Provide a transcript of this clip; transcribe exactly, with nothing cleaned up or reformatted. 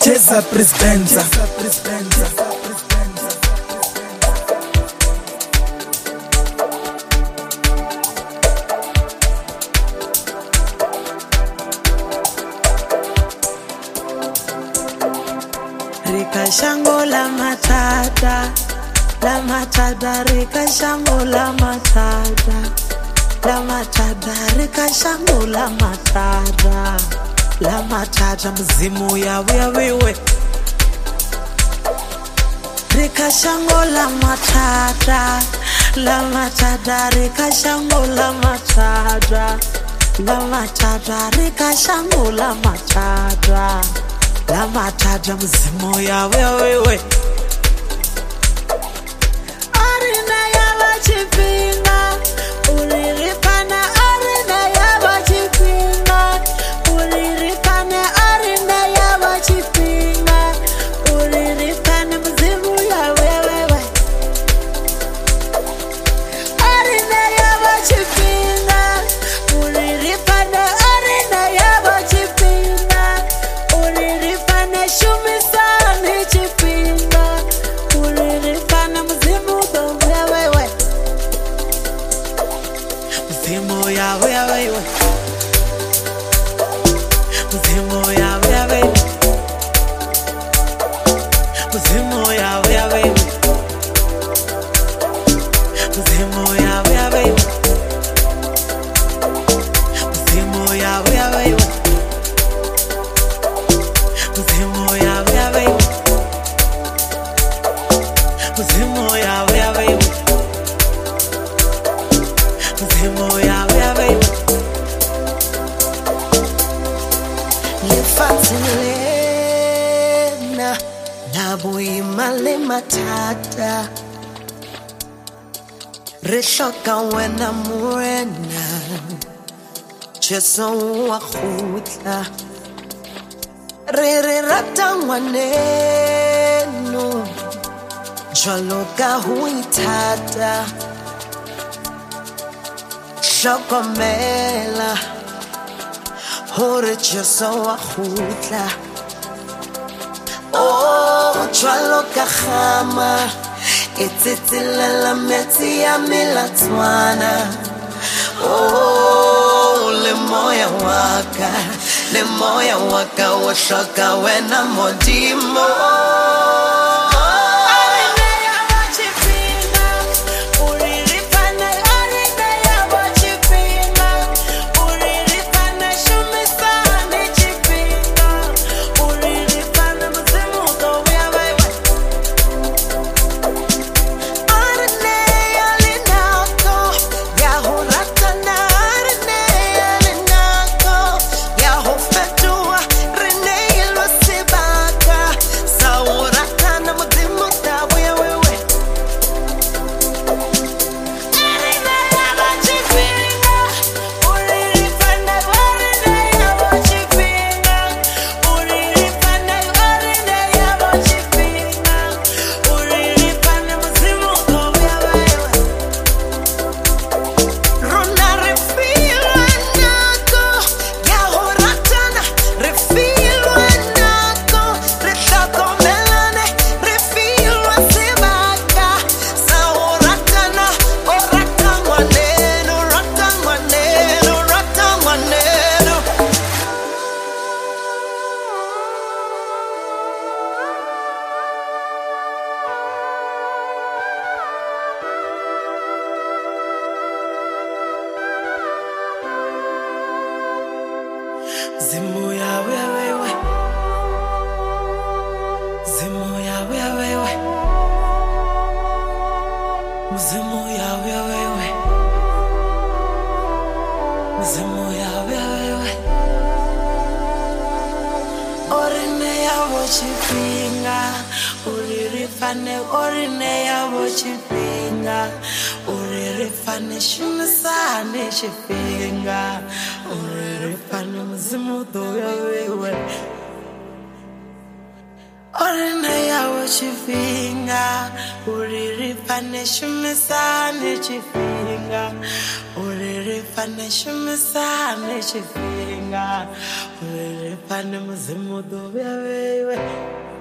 cheza Prisbenza. Rika shango la matata, la matata, rika shango la matata, la matata, rika shango la matata, la matata, mzimu ya wewe wewe. Rika shango la matata, la matata, rika shango la matata, la matata, rika shango la matata. La matata mzimu ya wewe. Arina ya wachipinga, ulirifana arina ya wachipinga, ulirifana arina ya wachipinga, ulirifana mzimu ya wewe. Arina ya wachipinga, ulirifana arina ya wachipinga, ulirifana shumisani chipinga, ulirifana mzimu ya wewe. Mzimu ya wewe. Mzimu ya wewe. Mzimu ya wewe. Mzimu ya wewe. Mzimu ya wewe. Mzimu ya wewe. Mzimu ya wewe. Mzimu ya wewe. Lifatilena nabui male matata Rishoka wena muena Cheso wa khutla Rere ratangwanenu Joloka huitata Shokomela Hore cheso wa khutla Oh, joloka khama Ititilela meti ya milatwana Oh, le moya waka Le moya waka washoka wena modimo Zimu ya wewe. Zimu ya wewe. Zimu ya wewe. Zimu ya wewe. Orine ya wachipinga, ulirifane orine ya wachipinga, ulirifane shumisane chipinga, ulirifane mzimu ya wewe. Orine ya wachipinga, ulirifane shumisane chipinga, ulirifane shumisane chipinga, Pane mzimu dovya wewe